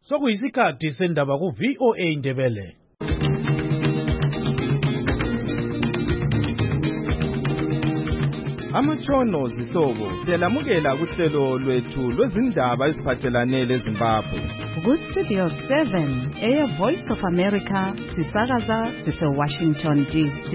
Sokuyisikhathi sendaba ku-VOA Indebele. Amatshono zihlobo siyalamukela kuhlelo lwethu lwezindaba eziphathelane leZimbabwe. Ku-Studio 7 Voice of America sisakaza sise-Washington DC.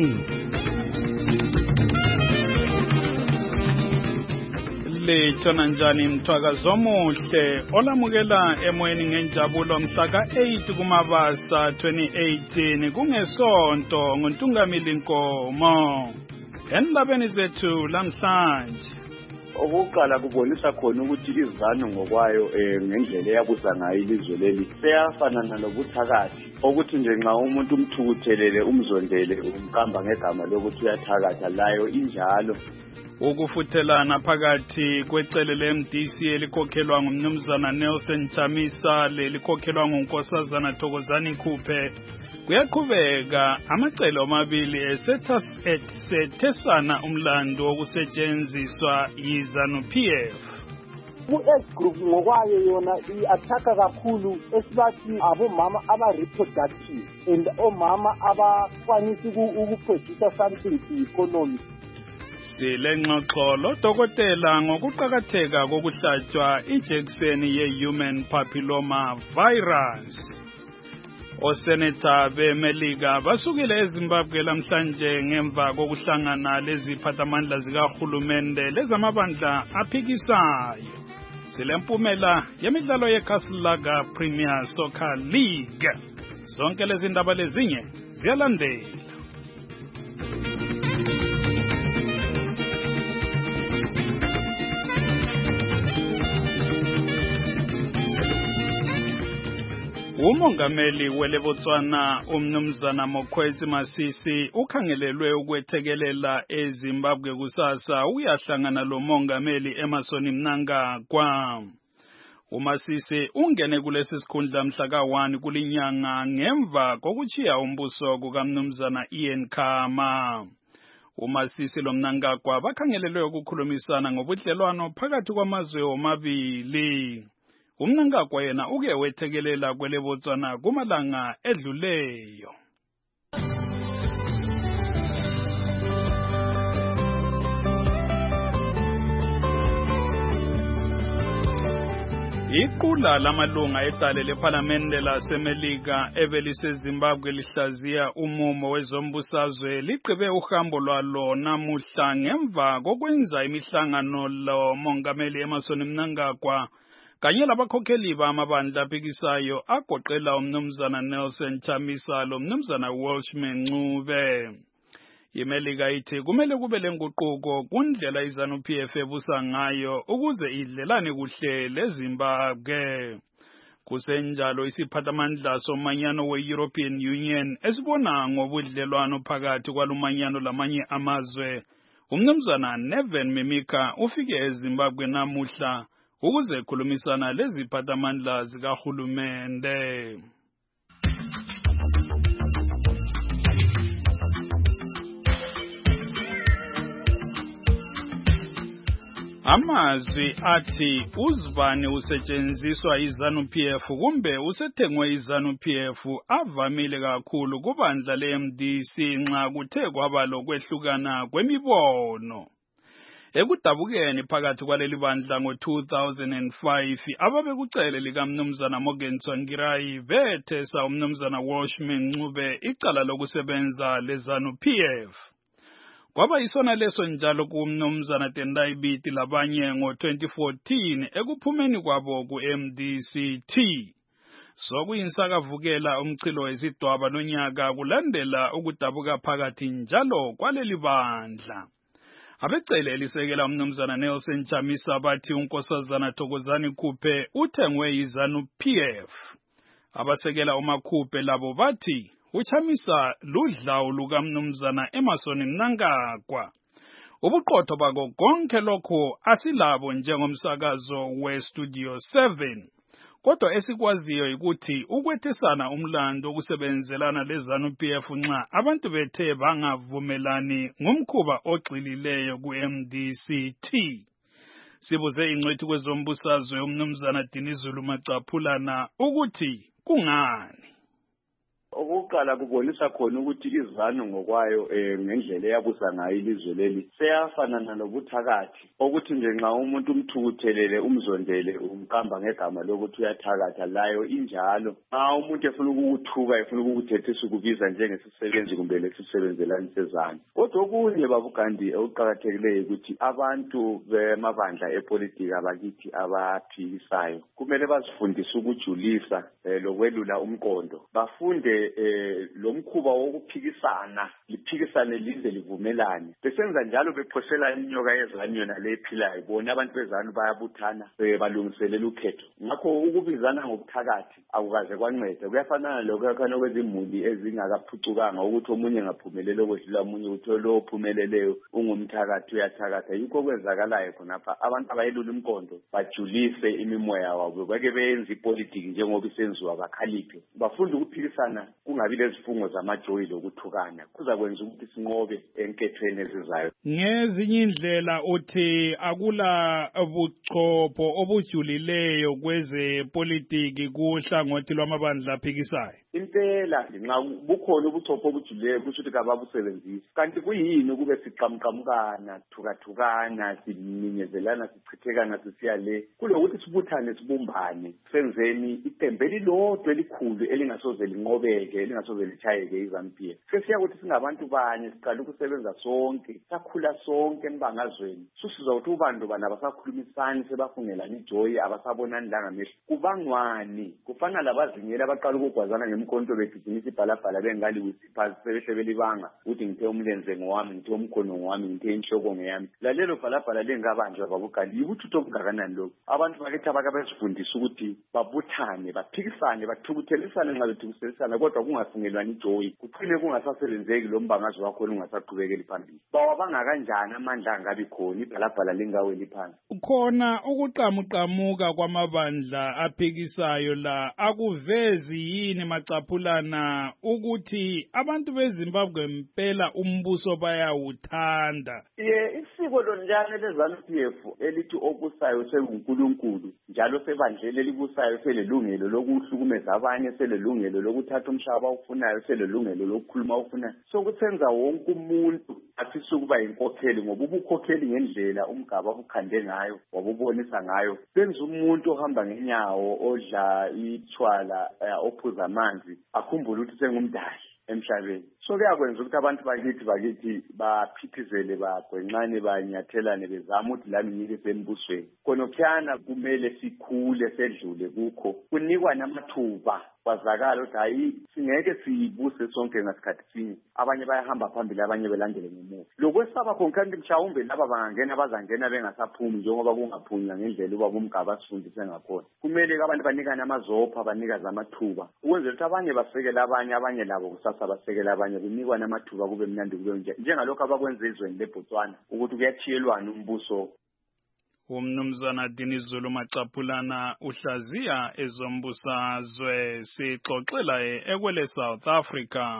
Litshona njani mthwakazi omuhle olamukela emoyeni ngenjabulo mhla ka-8 kuMabasa 2018 kungesonto ngoNtungamili Nkomo. Endabeni zethu lamhlanje okokuqala kubonisa khona ukuthi izanu ngokwayo ngendlela eyabusa ngayo ilizwe leli seyafana nalobuthakathi ukuthi nje nxa umuntu umthukuthelele umzondele umkamba ngegama lokuthi uyathakatha layo injalo. Ukufuthelana phakathi kwecele le-MDC elikhokhelwa ngumnumzana Nelson Chamisa lelikhokhelwa ngunkosazana Thokozani Khuphe kuyaqhubeka. Amacele omabili esethesana umlando wokusetshenziswa yiZANU-PF. U-AIDS group ngokwayo yona i-athaka kakhulu esibathi abomama aba-reproductive and omama abakwanisa ukuproducer something to economy. Silengxoxolo dokotela ngokuqhakatheka kokuhlatshwa ijekiseni ye-human papilloma virus. Oseneta beMelika basukile eZimbabwe lamhlanje ngemva kokuhlangana leziphathamandla zikahulumende lezamabandla aphikisayo. Silempumela yemidlalo yeCastle Premier Soccer League. Zonke lezi ndaba lezinye ziyalandela. Umongameli weleBotswana umnumzana Mokwetsi Masisi ukhangelelwe ukwethekelela eZimbabwe kusasa uyahlangana lomongameli Emmerson Mnangagwa. uMasisi ungene kulesi sikhundla mhla ka-1 kulinyanga ngemva kokuchiya umbuso kukamnumzana Ian Khama. uMasisi loMnangagwa bakhangelelwe ukukhulumisana ngobudlelwano phakathi kwamazwe omabili. uMnangagwa yena uke wethekelela kweleBotswana kumalanga edluleyo. Iqula lamalunga edale lePhalamende laseMelika ebeliseZimbabwe lihlaziya umumo wezombusazwe ligqibe uhambo lwalo namuhla ngemva kokwenza imihlangano lomongameli Emmerson Mnangagwa kanye labakhokheli bamabandla aphikisayo agoqela umnumzana Nelson Chamisa lomnumzana Welshman Ncube. iMelika ithi kumele kube lenguquko kundlela iZANU-PF ebusa ngayo ukuze idlelane kuhle leZimbabwe. Kusenjalo isiphathamandla somanyano we-European Union esibona ngobudlelwano phakathi kwalumanyano lamanye amazwe umnumzana Neven Mimika ufike eZimbabwe namuhla ukuze khulumisana leziphathamandla zikahulumende. Amazwi athi uzibani usetshenziswa iZANU-PF kumbe usethengwe iZANU-PF avamile kakhulu kubandla le-MDC nxa kuthe kwaba lokwehlukana kwemibono. Ekudabukeni phakathi kwaleli bandla ngo-2005 ababekucele likamnumzana Morgan Tsvangirai bethesa umnumzana Welshman Ncube icala lokusebenza leZANU-PF. Kwaba isona leso njalo kumnumzana Tendai Biti labanye ngo-2014 ekuphumeni kwabo ku-MDCT. Sokuyinsakavukela umchilo wesidwaba nonyaka kulandela ukudabuka phakathi njalo kwaleli bandla. Abecele elisekela umnumzana Nelson Chamisa bathi unkosazana Thokozani Khuphe uthengwe yiZANU-PF. Abasekela uMakhuphe labo bathi uChamisa ludlawu lukamnumzana Emmerson Mnangagwa. Ubuqotho bako konke lokho asilabo njengomsakazo weStudio 7. Kodwa esikwaziyo ukuthi ukwethesana umlando okusebenzelana leZANU-PF nxa abantu bethe bangavumelani ngumkhuba ogxilileyo ku-MDCT. Sibuze ingcwethi kwezombusazwe umnumzana Dinizulu Macaphulana ukuthi kungani. Okokuqala kubonisa khona ukuthi izanu ngokwayo ngendlela eyabusa ngayo ilizwe leli seyafana nalobuthakathi ukuthi nje nxa umuntu umthukuthelele umzondele umqamba ngegama lokuthi uyathakatha layo injalo nxa umuntu efuna ukukuthuka efuna ukukuthethisa ukubiza njengesisebenzi kumbe lesisebenzelani sezanu. Kodwa okunye babugandi okuqakathekileyo ukuthi abantu bemabandla epolitiki abakithi abaphikisayo kumele bazifundise ukujulisa lokwelula umqondo, bafunde lo mkhuba wokuphikisana liphikisane lize livumelane. Besenza njalo bephoshela inyoka yezanu yona lephilayo, bona abantu bezanu bayabuthana balungiselela ukhetho. Ngakho ukubizana ngobuthakathi akukaze kwanceda. Kuyafanana lokho kwezimuli ezingakaphucukanga ukuthi omunye ngaphumelela okwedlula omunye ukuthi lo ophumeleleyo ungumthakathi uyathakatha. Yikho kwenzakalayo khonapha, abantu abayelula umqondo bajulise imimoya wabo, bake benze ipolitiki njengoba isenziwa bakhaliphe, bafunde ukuphikisana kungabi lezifungo zamajoyi lokuthukana. Kuzakwenza ukuthi sinqobe enkethweni ezizayo. Ngezinye indlela uthi akula buchopho obujulileyo kwezepolitiki kuhlangothi lwamabandla aphikisayo. Impela nxa bukhona ubuchopho obujulileyo kusho ukuthi kababusebenzisi. Kanti kuyini ukube siqamqamukana, thukathukana, siminyezelana, sichithekana sisiya le, kulokuthi sibuthane sibumbane senzeni iqembu elilodwa elikhulu elingasoze linqobeke, elingasoze litshayeke iZANU-PF. Sesiyakuthi singabantu banye siqala ukusebenza sonke, sakhula sonke embangazweni. Susizwa ukuthi ubando bana basakhulumisani sebafungelana ijoyi abasabonani la ngamehlo. Kubangwani kufana labazingela abaqala ukugwazana ngemkhonto begijimisa ibhalabhala bengali wisiphazi sebehle belibanga ukuthi ngithe umlenze ngowami, ngithe umkhono ngowami, ngithe inhloko ngeyami. Lalelo bhalabhala lengabanjwa babukali yibuthutho obungakanani lokho. Abantu bakithi abakabezifundisa ukuthi babuthane, baphikisane, bathukuthelisane nxa bethukuthelisana, kodwa kungafungelwani ijoyi, kuphile kungasasebenzeki lo mbangazo wakho ungasaqhubekeli phambili. Bawabanga kanjani amandla angabi khona ibhalabhala lingaweli phansi? Khona ukuqamuqamuka kwamabandla aphikisayo la akuvezi yini Macaphulana ukuthi abantu beZimbabwe impela umbuso bayawuthanda? Isiko lonjani leZANU-PF elithi obusayo senguNkulunkulu njalo sebandlele elibusayo selelungelo lokuhlukumeza abanye, selelungelo lokuthatha umhlaba awufunayo, selelungelo lokukhuluma awufunayo. Sokuthenza wonke umuntu afisa ukuba inkokheli, ngoba ubukhokheli ngendlela umgaba obukhande ngayo wabubonisa ngayo benza umuntu ohamba ngenyawo, odla ithwala, ophuza amanzi akhumbule ukuthi sengumdali emhlabeni. So kuyakwenza ukuthi abantu bakithi baphithizele, bagwenqane, banyathelane bezama ukuthi lami ngike sembusweni. Khonokhuyana kumele sikhule sedlule kukho, kunikwa namathuba kwazakala ukuthi hayi singeke siyibuse sonke ngasikhathi sinye. Abanye bayahamba phambili, abanye belandele ngemuva. Lokwesaba khonkanti mhlawumbe laba bangangena bazangena bengasaphumi njengoba kungaphunywa ngendlela uba umgaba asifundise ngakhona. Kumele abantu banikane amazopha, banikaze amathuba ukwenzela ukuthi abanye basekele abanye, abanye labo kusasa basekele abanye, kunikwa namathuba kube mnandi kube njengalokho abakwenza ezweni leBotswana ukuthi kuyathiyelwana umbuso. Umnumzana Dinizulu Macaphulana uhlaziya ezombusazwe, sixoxela ekwele South Africa.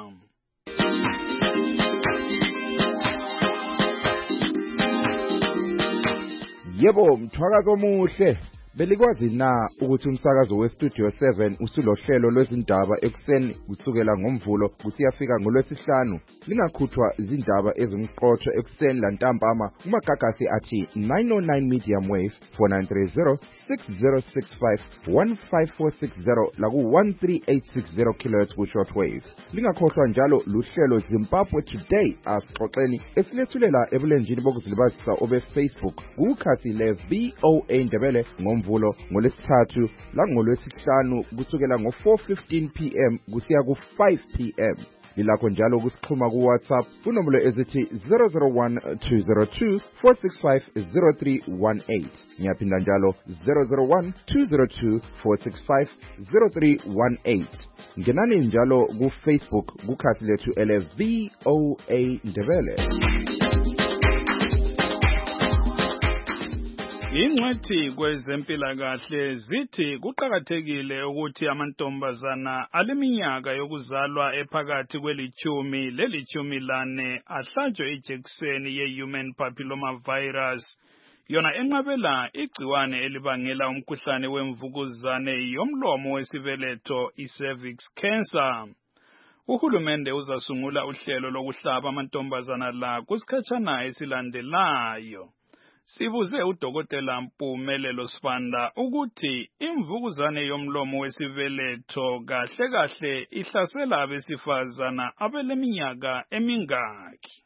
Yebo, mthwakazo omuhle. Belikwazi na ukuthi umsakazo weStudio 7 usulohlelo lwezindaba ekuseni kusukela ngoMvulo kusiyafika ngoLwesihlanu, lingakhuthwa izindaba ezimqotho ekuseni lantambama umagagasi athi 909 medium wave 4930 6065 15460 laku 13860 kHz ku shortwave. Lingakhohlwa njalo luhlelo Zimbabwe Today asixoxeni esilethulela ebulenjini bokuzilibazisa obe Facebook kukhasi le VOA Ndebele ngoMvulo ngoLwesithathu langolwesihlanu kusukela ngo4:15 PM kusiya ku5 PM. Lilakho njalo kusixhuma ku WhatsApp kunombolo ezithi 001-202-465-0318. Ngiyaphinda njalo 001-202-465-0318. Ngenani njalo ku Facebook kukhasi lethu ele VOA Ndebele. Ingcwethi kwezempilakahle zithi kuqakathekile ukuthi amantombazana aleminyaka yokuzalwa ephakathi kwelitshumi lelitshumi lane ahlatshwe ijekiseni ye-human papilloma virus yona enqabela igciwane elibangela umkhuhlane wemvukuzane yomlomo wesibeletho i-cervix cancer. Uhulumende uzasungula uhlelo lokuhlaba amantombazana la kusikhatshana esilandelayo. Sibuze uDokotela Mpumelelo Sibanda ukuthi imvukuzane yomlomo wesibeletho kahle kahle ihlasela abesifazana abeleminyaka emingaki.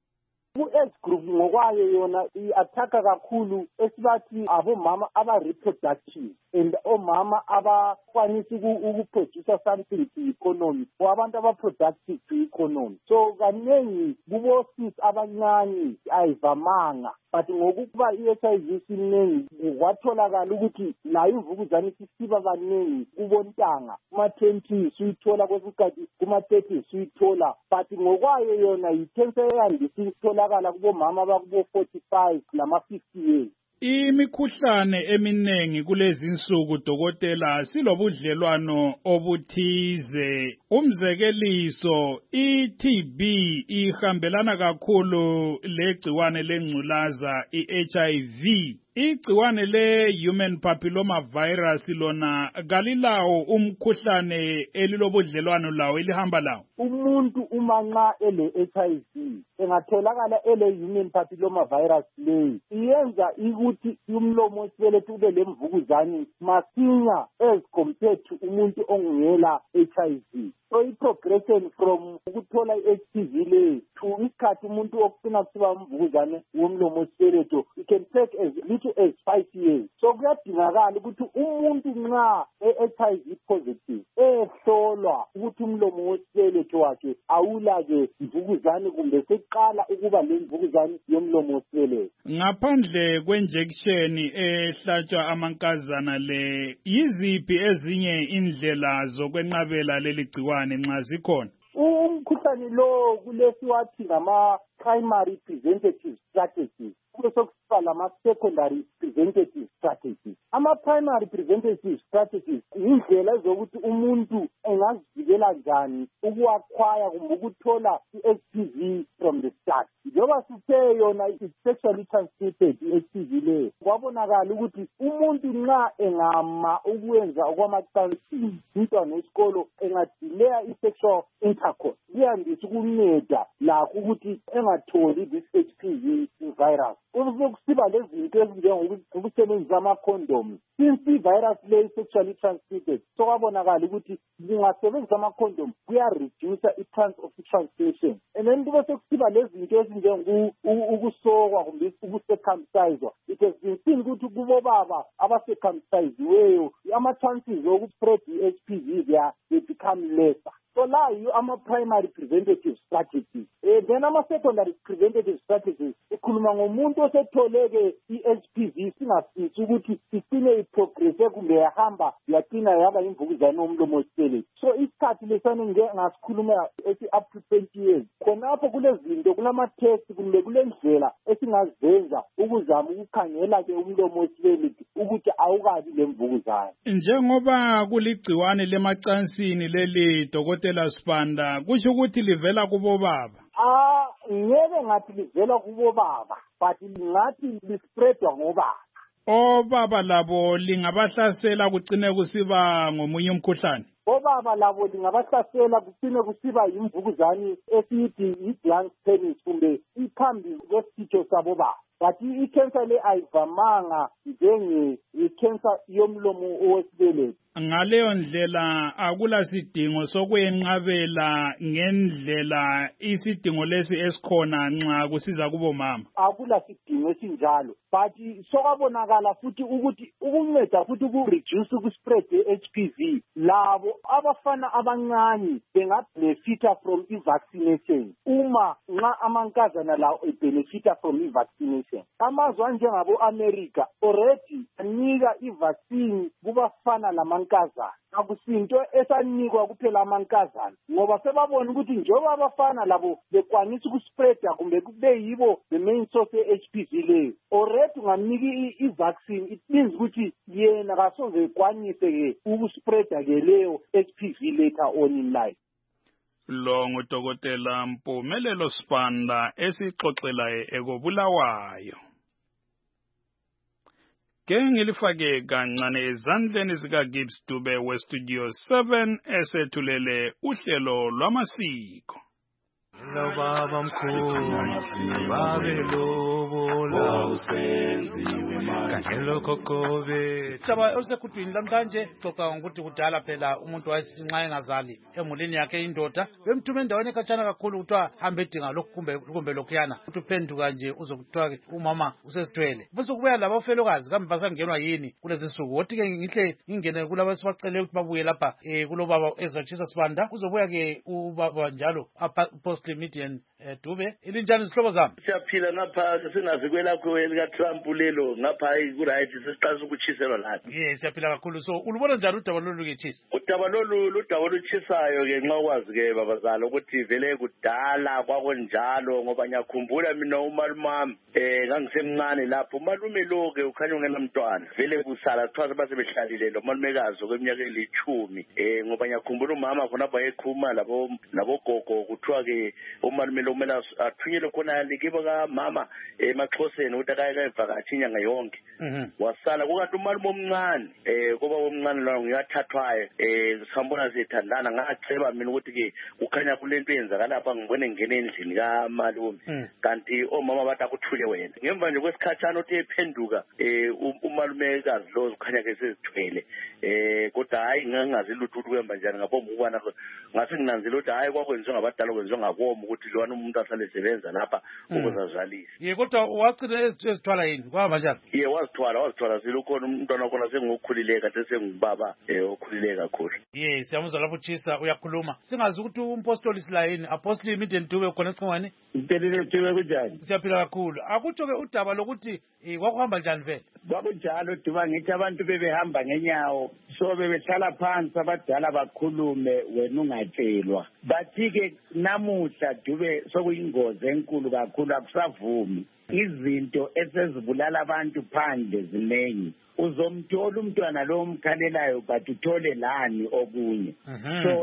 Ku-age group ngokwayo yona i-athaka kakhulu esibathi abomama aba-reproductive and omama abakwanisa ukuproducer something to economy or abantu aba-productive to economy. So kaningi kubo-sis abancane ayivamanga, but ngokuba i-HIV isiningi kwatholakala ukuthi nayo imvukuzane isiba baningi kubontanga, kuma-20 suyithola kwesikhathi, kuma-30 suyithola, but ngokwayo yona yi-cancer eyandisa ukutholakala kubomama abakubo-45 lama-50 years. Imikhuhlane eminengi kulezi insuku Dokotela silobudlelwano obuthize. Umzekeliso i-TB ihambelana kakhulu legciwane lengculaza i-HIV. Igciwane le-human papilloma virus lona kalilawo umkhuhlane elilobudlelwano lawo elihamba lawo. Umuntu uma nxa ele-HIV engatholakala ele-human papilloma virus leyi iyenza ukuthi umlomo wesibeletho ube lemvukuzane masinya as compared to umuntu ongela HIV. So i-progression from ukuthola i-HPV leyi to isikhathi umuntu okucina kusiba umvukuzane womlomo wesibeletho it can take as little as 5 years. So kuyadingakala ukuthi umuntu nxa e-HIV positive ehlolwa ukuthi umlomo wesibeletho wakhe awula-ke mvukuzane kumbe seqala ukuba le mvukuzane yomlomo wesibeletho. Ngaphandle kwenjection ehlatshwa amankazana le, yiziphi ezinye indlela zokwenqabela leli gciwane nxa zikhona? Umkhuhlane lo kulesiwathi ngama-primary preventative strategies, kube sokusiba lama-secondary preventative strategies. Ama-primary preventative strategies yindlela zokuthi umuntu engazivikela njani ukuwakhwaya kumbe ukuthola i-HPV from the start. Njengoba sithe yona i-sexually transmitted i-HPV leyo, kwabonakala ukuthi umuntu nxa engama ukwenza okwamacansi umntwana wesikolo engadileya i-sexual intercourse kuyandisa ukunceda lakho ukuthi engatholi this HPV virus. Kusiba lezinto ezinjengokusebenzisa ama-condoms. Since i-virus le sexually transmitted, so kwabonakala ukuthi kungasebenzisa ama-condoms kuyareduce i-chance of transmission. And then kube sekusiba lezinto ezinjengokusokwa kumbe ukucircumciswa. It has been seen ukuthi kubobaba abacircumciseweyo ama-chances okuspread i-HPV they become lesser. So la yiyo ama-primary preventative strategies. Then ama-secondary preventative strategies ikhuluma ngomuntu osetholeke i-HPV singasisi ukuthi sicine iprogresse kumbe yahamba yaqina yaba imvukuzane womlomo wesibeletho. So isikhathi lesane ngasikhuluma esi-up to 20 years. Khonapho kulezinto kulama-test kumbe kulendlela esingazenza ukuzama ukukhangela-ke umlomo wesibeletho ukuthi awukabi le mvukuzane. Njengoba kuligciwane lemacansini leli Dokotela Sibanda, kusho ukuthi livela kubobaba? Ngeke ngathi livela kubobaba, but ngathi lispreadwa ngobaba. Obaba labo lingabahlasela kucine kusiba ngomunye umkhuhlane? Obaba labo lingabahlasela kucine kusiba imvukuzane esiyithi yi-glans penis kumbe iphambi kwesitho sabobaba. But i-cancer le ayivamanga njenge-cancer yomlomo owesibeletho. Ngaleyo ndlela akula sidingo sokwenqabela ngendlela isidingo lesi esikhona nxa kusiza kubomama. Akula sidingo esinjalo, but sokwabonakala futhi ukuthi ukunceda futhi ukureduce ukuspread i-HPV labo abafana abancane bengabenefita from i-vaccination uma nxa amankazana lawo ebenefita from i-vaccination. Amazwe anjengabo-America already anika i-vaccine kubafana lamankazana. Akusinto esanikwa kuphela amankazana ngoba sebabona ukuthi njengoba abafana labo bekwanisa ukuspreada kumbe kube yibo the main source ye-HPV leyo already ungamnika i-vaccine it means ukuthi yena kasoze ekwanise-ke ukuspreada-ke leyo HPV later on in life. Lo nguDokotela Mpumelelo Sibanda esixoxela ekobulawayo. ke ngilifake kancane ezandleni zikaGibbs Dube weStudio 7 esethulele uhlelo lwamasiko. Lo baba mkhulu babelobola usenziwe manje lokokobe Saba osekhuthini lamhlanje xoxa ngokuthi kudala phela umuntu wayesithi nxa engazali emulini yakhe indoda bemthuma endaweni ekhatshana kakhulu kuthiwa hambe edinga lokhu kumbe lokhuyana uthi uphenduka nje uzokuthiwa umama usesithwele bese kubuya labafelokazi kambe basangenwa yini kulezi nsuku wothi ke ngihle ngingene kulabo esibacele ukuthi babuye lapha kulobaba ezatshisa sibanda kuzobuya ke ubaba njalo Apostle Midian Dube ilinjani izihlobo zami siyaphila ngapha singazi kwelakho elika Trump lelo ngapha kuright sesiqala ukuchiselwa lapha siyaphila kakhulu so ulubona njani udaba lolu ke chisa udaba oluchisayo ke nxa ukwazi ke babazala ukuthi vele kudala kwakonjalo ngoba ngiyakhumbula mina umalumami ngangisemncane lapho umalume lo ke ukhanya ungenamntwana vele kusala kuthiwa basebehlalile lo malumekazi kweminyaka eli10 ngoba ngiyakhumbula umama khona bayekhuma labo gogo kuthiwa ke umalume lo kumele athunyelwe khona likibo kamama emaXhoseni ukuthi akayivakashi inyanga yonke wasala kukanti umalume omncane kuba omncane lo ngiyathathwayo sihambona sithandana ngaceba mina ukuthi ke kukhanya kulento yenzakala lapha ngibone ngene endlini kamalume kanti omama bathi akuthule wena ngemva nje kwesikhatshana uthi ephenduka umalumekazi lo ukhanya ke sezithwele kodwa hayi ngingazi lutho ukuthi kwemba njani ngaphambi ukubana ngase nginanzile ukuthi hayi kwakwenziwa ngabadala kwenziwa ngakomo ukuthi lwana umuntu asale sebenza lapha ukuzazalisa kodwa wagcina ezithwala yini kwaba njani wazithwala silukhona umntwana wakhona sengokhulile kade sengubaba okhulile kakhulu siyamuzwa lapho Chisa uyakhuluma singazi ukuthi umpostoli sila yini Apostle Midian Dube khona ecingwane Impelele Dube kunjani siyaphila kakhulu akutsho ke udaba lokuthi kwakuhamba njani vele kwakunjalo Duba ngithi abantu bebehamba ngenyawo so bebehlala phansi abadala bakhulume wena ungatshelwa bathi ke namuhla Dube sokuyingozi enkulu kakhulu akusavumi izinto esezibulala abantu phandle ziningi uzomthola umntwana lo omkhalelayo but uthole lani okunye so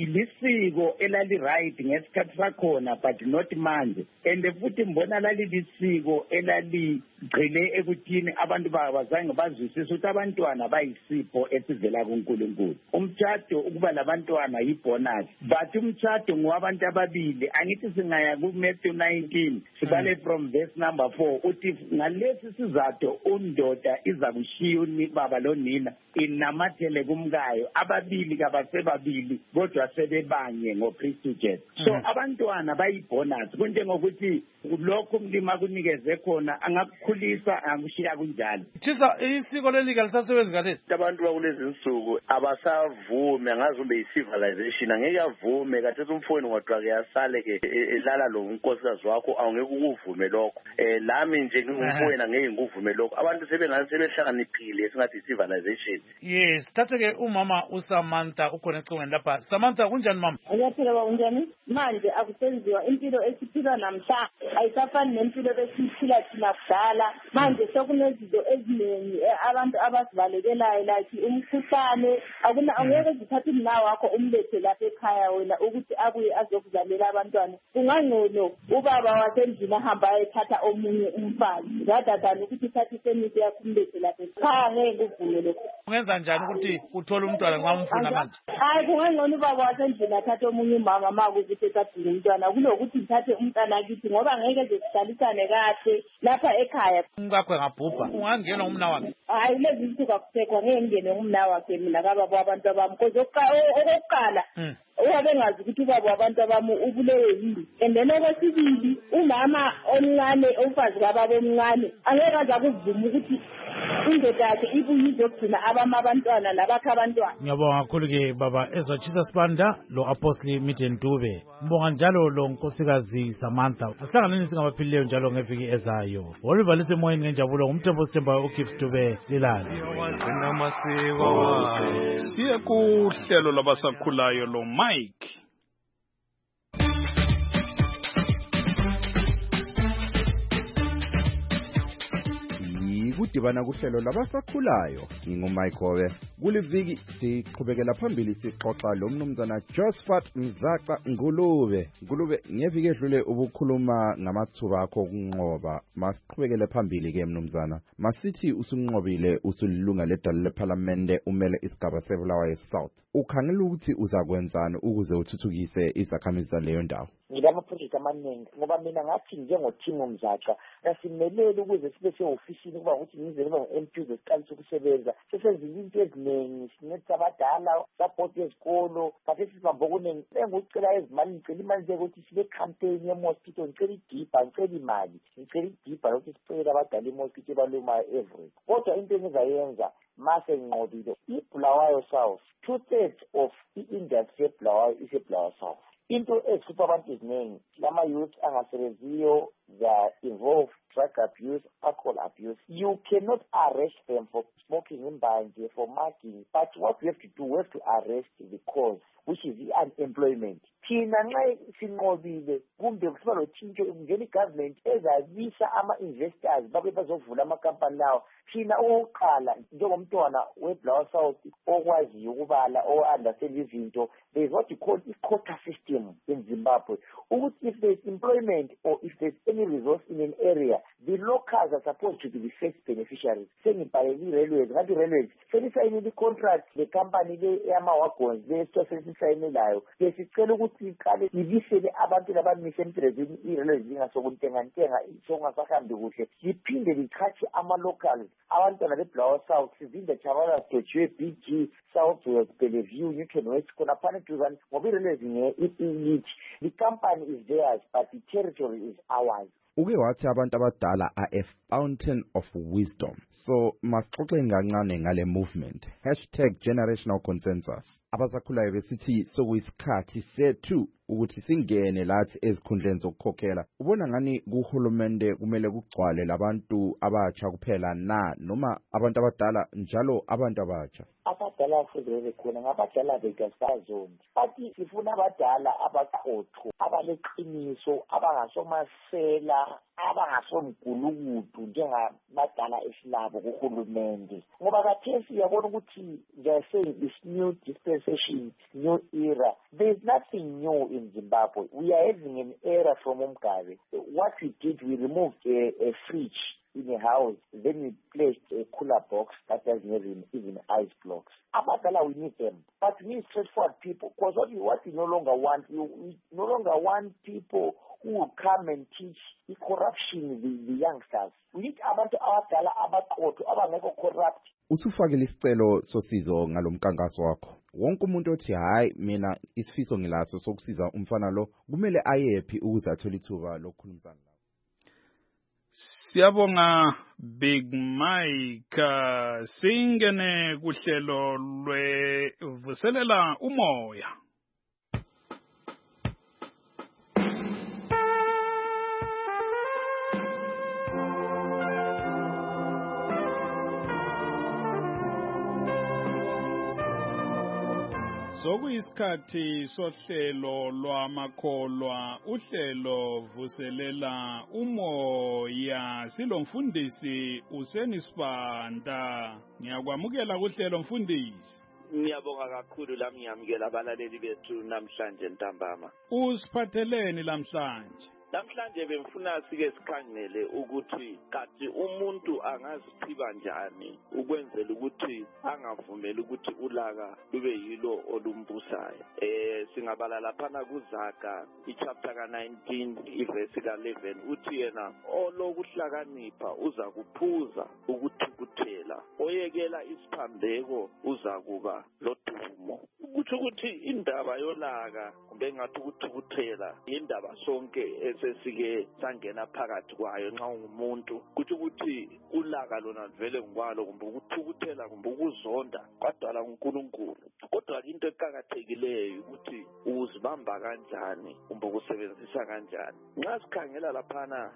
ilisiko elali right ngesikhathi sakhona but not manje and futhi mbona lali lisiko elali gcile ekuthini abantu bazange bazwisise ukuthi abantwana bayisipho esivela kuNkulunkulu umtshado ukuba labantwana yibonus but umtshado ngowabantu ababili angithi singaya kuMatthew 19 sibale from verse number 4 uthi ngalesi sizathu undoda iza kushiya baba lonina inamathele kumkayo ababili kabasebabili kodwa sebebanye ngoKristu Jesu so abantwana bayibonus kunjengokuthi lokho umlimi akunikeze khona angakukhulisa angakushiya kunjalo Chisa isiko lelika lisasebenza ngalesi abantu bakulezi insuku abasavumi angazi ube civilization angeke avume kathi umfowenu ngodwa ke yasale ke elala lo unkosikazi wakho awungeke ukuvume lokho lami nje ngumfowenu angeke ngikuvume lokho abantu sebengase sebehlakaniphile singathi civilization thathe ke umama uSamantha ukhona ecingweni lapha Samantha kunjani mama uyaphila kunjani manje akusenziwa impilo esiphila namhla ayisafani nempilo besiphila thina kudala manje sokunezinto eziningi abantu abazibalekelayo like umkhuhlane angeke zithathe umna wakho umlethe lapha ekhaya wena ukuthi abuye azokuzalela abantwana kungangcono ubaba wasendlini ahamba ayethatha omunye umfazi ngadadana ukuthi ithathe isemisi yakho umlethe lapha ekhaya ngeke kuvume lokho ungenza njani ukuthi uthole umntwana nxa umfuna manje hayi kungangcono ubaba wasendlini athathe omunye umama makuthi esadinga umntwana kunokuthi ngithathe umntwana kithi ngoba ngeke zesihlalisane kahle lapha ekhaya umkakho engabhubha ungangenwa umna wakhe hayi lezi insuku akusekho ngeke ngene umna wakhe mina kababa wabantu abami because okokuqala uyabengazi ukuthi ubaba wabantu abami ubulewe yini and then okwesibili umama omncane umfazi kababa omncane angeke aze akuvuma ukuthi indoda yakhe ibuye izogcina abantwana nabakha abantwana ngiyabonga kakhulu-ke baba ezwatshisa sibanda lo Apostle Midian Dube mbonga njalo lo nkosikazi Samantha asihlanganeni singabaphilileyo njalo ngeviki ezayo oluvalise emoyeni ngenjabulo ngumthembo sithembayo uGibbs Dube lilale siye kuhlelo labasakhulayo lo Mike ukudibana kuhlelo labasakhulayo. Ngingumaigobe. Kuliviki siqhubekela phambili sixoxa lo mnumzana Josephat Mzaxa Ngulube. Ngulube, ngeviki edlule ubukhuluma ngamathuba akho okunqoba. Masiqhubekele phambili ke mnumzana. Masithi usunqobile usulilunga ledala leParliament umele isigaba seBulawayo South. Ukhangela ukuthi uzakwenzani ukuze uthuthukise izakhamizi zaleyo ndawo? Ngilamaproject amaningi ngoba mina ngathi njengoThimo Mzaxa asimelele ukuze sibe seofisini kuba ukuthi ngize ngibe ngu-MP uzoqalisa ukusebenza sesenza izinto eziningi sincedisa abadala support yezikolo kade sibambe okuningi engikucela ezimali ngicela imali nje ukuthi sibe campaign ye-mosquito ngicela idiba ngicela imali ngicela idiba lokuthi sicela abadala i-mosquito ebalumayo every kodwa into engizayenza mase nginqobile iBulawayo South 2/3 of i-industry yeBulawayo iseBulawayo South. Into ezihlupha abantu eziningi lama-youth angasebenziyo, they are involved drug abuse, alcohol abuse. You cannot arrest them for smoking imbanje, for mugging, but what we have to do, we have to arrest the cause, which is the unemployment. Thina nxa sinqobile kumbe kusiba lotshintsho kungena igovernment ezabisa ama-investors babe bazovula amakampani lawo. Thina oqala njengomntwana weBulawayo South okwaziyo ukubala o-understand izinto, there is what you call i-quota system in Zimbabwe. Ukuthi if there is employment or if there is any resource in an area, the locals are supposed to be the first beneficiaries. Sengibhalele i-railways, ngathi i-railways senisayinile i-contract le-company le yama-wagons lesisayinelayo besicela ukuthi iqale ibisele abantu labamise emsebenzini i-railways zingasokuntengantenga sokungasahambi kuhle liphinde lichache ama-locals abantwana beBulawayo South sizinda Chavala Stotshwe BG Southwest Bellevue Newton West khona phana duzane ngoba i-railways ithi the company is theirs but the territory is ours. Uke wathi abantu abadala are a fountain of wisdom. So masixoxe kancane ngale movement #generational consensus. Abasakhulayo besithi sokuyisikhathi sethu ukuthi singene lathi ezikhundleni zokukhokhela. Ubona ngani kuhulumende kumele kugcwale labantu abatsha kuphela noma abantu abadala njalo abantu abatsha? Abadala asebele khona ngabadala bekasazoni bathi sifuna abadala abaqotho abaleqiniso abangasomasela abangasomgulukudu njengamadala esilabo kuhulumende ngoba kathesi uyabona ukuthi they are saying this new dispensation, new era. There is nothing new in Zimbabwe. We are having an era from Mugabe. What we did, we removed a fridge in a house, then we placed a cooler box that doesn't have even ice blocks. Abadala, we need them, but we need straightforward people, because what we no longer want, we no longer want people who will come and teach the corruption the youngsters. We need abantu abadala abaqotho abangekho corrupt. Usufakile isicelo sosizo ngalomkankaso wakho. Wonke umuntu othi hayi mina isifiso ngilaso sokusiza umfana lo kumele ayephi ukuze athole ithuba lokukhulumana nawe. Siyabonga Big Mike. Singene kuhlelo lwevuselela umoya. Sokuyisikhathi sohlelo lwamakholwa uhlelo vuselela umoya silomfundisi uSenisibanda. Ngiyakwamukela kuhlelo mfundisi. Ngiyabonga kakhulu lami ngiyamukela abalaleli bethu namhlanje ntambama. Usiphatheleni namhlanje? Namhlanje bemfuna sike sikhangele ukuthi kathi umuntu angaziphiwa njani ukwenzela ukuthi angavumeli ukuthi ulaka lube yilo olumbusayo. Singabala laphana kuZaga ichapter ka-19 iverse ka-11 uthi yena olokuhlakanipha uza kuphuza ukuthukuthela oyekela isiphambeko uza kuba lodumo. Kuthi ukuthi indaba yolaka kumbe ngathi ukuthukuthela indaba sonke sesike sangena phakathi kwayo nxa ungumuntu kuthi ukuthi ulaka lona vele ngwalo kumbe ukuthukuthela kumbe ukuzonda kwadala uNkulunkulu kodwa into into eqhakathekileyo ukuthi uzibamba kanjani kumbe ukusebenzisa kanjani. Nxa sikhangela laphana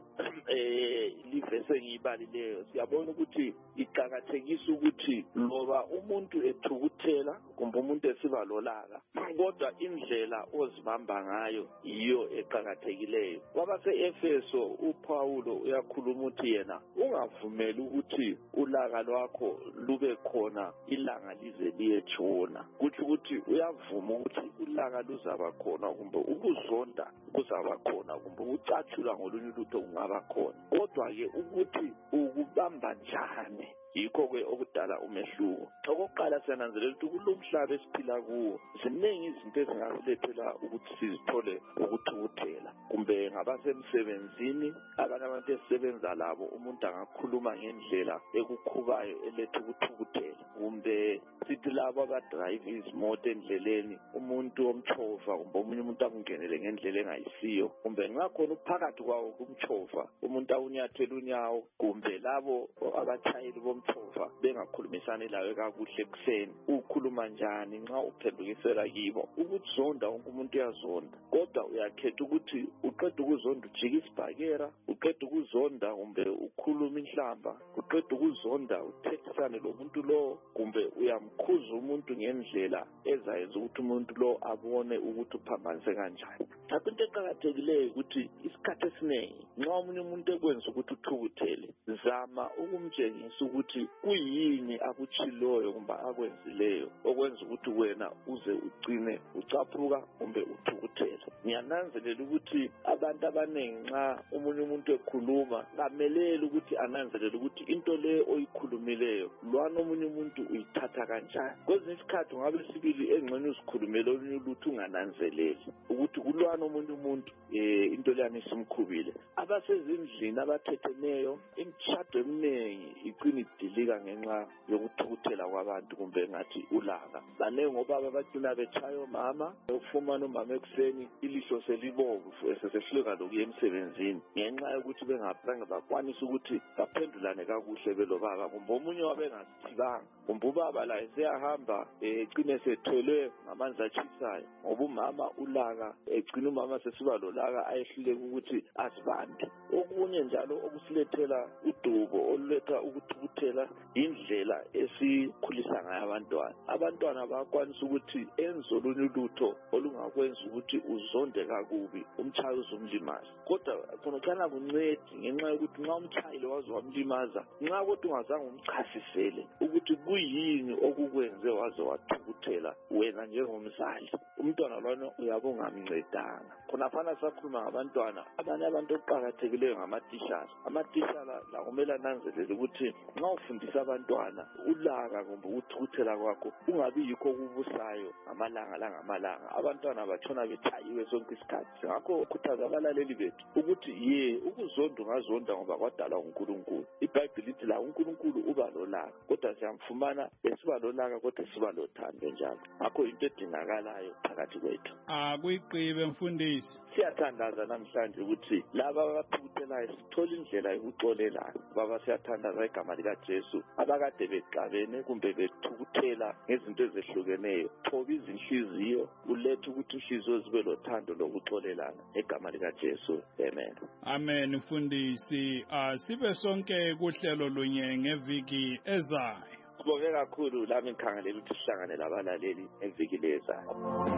livese engiyibalileyo siyabona ukuthi iqhakathekisa ukuthi loba umuntu ethukuthela kumbe umuntu esiba lolaka kodwa indlela ozibamba ngayo yiyo eqhakathekileyo. Kwabase-Efeso uPawulo uyakhuluma ukuthi yena ungavumeli ukuthi ulaka lwakho lube khona ilanga lize liyetshona. Kuthi ukuthi uyavuma ukuthi ulaka luzaba khona kumbe ukuzonda kuzaba khona kumbe ucatshula ngolunye ulutho kungaba khona. Kodwa-ke ukuthi ukubamba njani yikho-ke okudala umehluko. Okokuqala siyananzelela ukuthi kulo mhlaba esiphila kuwo ziningi izinto ezingasilethela ukuthi sizithole ukuthukuthela kumbe ngabasemsebenzini abanye abantu esisebenza labo umuntu angakhuluma ngendlela ekukhubayo eletha ukuthukuthela kumbe sithi labo abadrayiva izimoto endleleni umuntu omtshova kumbe omunye umuntu akungenele ngendlela engayisiyo kumbe ngakhona uphakathi kwawo kumtshova umuntu awunyathela unyawo kumbe labo abatshayeli bomtshova bengakhulumisani lawe kakuhle ekuseni ukhuluma njani nxa uphendukisela kibo. Ukuzonda wonke umuntu uyazonda kodwa uyakhetha ukuthi uqeda ukuzonda ujike isibhakera uqeda ukuzonda kumbe ukhuluma inhlamba uqeda ukuzonda uthethisane lo muntu lo kumbe uyamkhuza umuntu ngendlela ezayenza ukuthi umuntu lo abone ukuthi uphambanise kanjani. Into eqhakathekileyo ukuthi isikhathi esiningi nxa omunye umuntu ekwenza ukuthi uthukuthele zama ukumtshengisa ukuthi kuyini akutshiloyo kumbe akwenzileyo okwenza ukuthi wena uze ugcine ucaphuka kumbe uthukuthele. Ngiyananzelela ukuthi abantu abaningi nxa omunye umuntu ekhuluma kamelele ukuthi ananzelele ukuthi into le oyikhulumileyo lwana omunye umuntu uyithatha kanjani. Kwezinye isikhathi ngabe sibili engxenye uzikhulumele olunye ulutho ungananzeleli ukuthi kulwana omunye umuntu into leyana isimkhubile. Abasezindlini abathetheneyo imishado eminingi igcina idilika ngenxa yokuthukuthela kwabantu kumbe ngathi ulaka. Banenge ngobaba abagcina betshaya omama ukufumana umama ekuseni ilihlo selibomvu esesehluleka lokuya emsebenzini ngenxa yokuthi bengaphange bakwanisa ukuthi baphendulane kakuhle belobaba kumbe omunye wabengasithibanga kumbe ubaba la eseyahamba egcine sethwelwe ngamanzi atshisayo ngoba umama ulaka egcina umama sesiba lolaka ayehluleka ukuthi asibambe. Okunye njalo okusilethela udubo oluletha ukuthukuthela indlela esikhulisa ngayo abantwana. Abantwana bayakwanisa ukuthi enze olunye ulutho olungakwenza ukuthi uzonde kakubi umtshayi uzumlimaza kodwa khona kuncedi ngenxa yokuthi nxa umtshayile waze wamlimaza nxa kodwa ungazange umchasisele ukuthi kuyini okukwenze waze wathukuthela wena njengomzali umntwana lwana uyabe ungamncedanga. Khona fana sakhuluma ngabantwana abanye abantu oqhakathekileyo ngamatishara. Amatishara la kumele ananzelele ukuthi nxa ufundisa abantwana ulaka kumbe ukuthukuthela kwakho ungabi yikho kubusayo ngamalanga langamalanga. Abantwana batshona bethayiwe sonke isikhathi. Ngakho khuthaza abalaleli bethu ukuthi ukuzonda ungazonda ngoba kwadalwa uNkulunkulu. IBhayibheli lithi la uNkulunkulu uba lolaka kodwa siyamfumana esiba lolaka kodwa siba lothando njalo. Ngakho into edingakalayo phakathi kwethu. Kuyiqibe mfundisi. Siyathandaza namhlanje ukuthi laba abathukuthelayo sithola indlela yokuxolelana. Baba siyathandaza igama likaJesu abakade bexabene kumbe bethukuthela ngezinto ezehlukeneyo. Thoba izinhliziyo ulethe ukuthi inhliziyo zibe lothando lokuxolelana egama likaJesu. Amen. Amen mfundisi. Sibe sonke kuhlelo lunye ngeviki ezayo. Sibonge kakhulu lami ngikhangelela ukuthi sihlangane labalaleli eviki lezayo.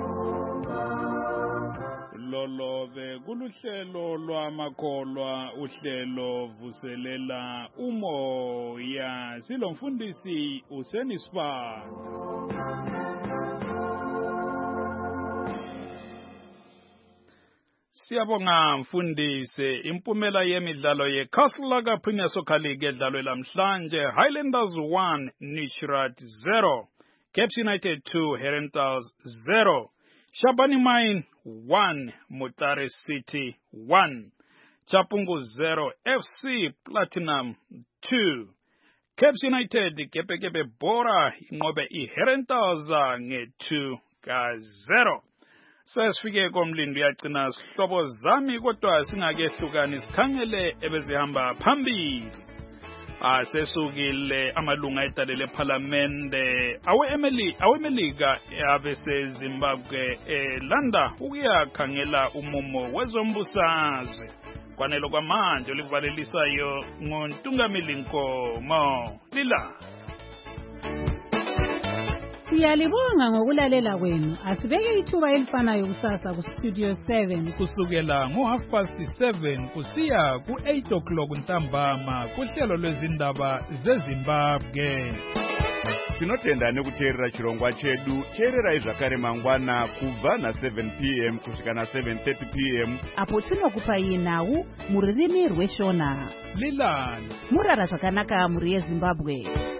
Lolobe kuluhlelo lwamakholwa uhlelo vuselela umoya silomfundisi uSenisipha. Siyabonga mfundisi. Impumela yemidlalo yeCastle Premier Soccer League edlalwe lamhlanje Highlanders 1 Nishrat 0 Caps United 2 Herentals 0 Shabani Mine 1 Mutare City 1 Chapungu 0 FC Platinum 2 Caps United Kepekepe Bora inqobe iHerentals nge-2-0. Sesifike komlindo uyagcina sihlobo zami kodwa singakehlukani sikhangele ebezihamba phambili. Asesukile amalunga edale lephalamende awemelika abeseZimbabwe elanda ukuyakhangela umumo wezombusazwe. Kwanelo kwamanje olivalelisayo ngontungameli Nkomo Lila. Siyalibonga ngokulalela kwenu. Asibeke ithuba elifanayo kusasa ku Studio 7 kusukela ngo7:30 kusiya ku8 ntambama kuhlelo lwezindaba zeZimbabwe. Tinotenda nekuteerera chirongwa chedu cherera izvakare mangwana kubva na7 p.m. kusvika na7:30 p.m. apo tinokupa nawu mururimi rweshona Lilani murara zvakanaka muri yeZimbabwe.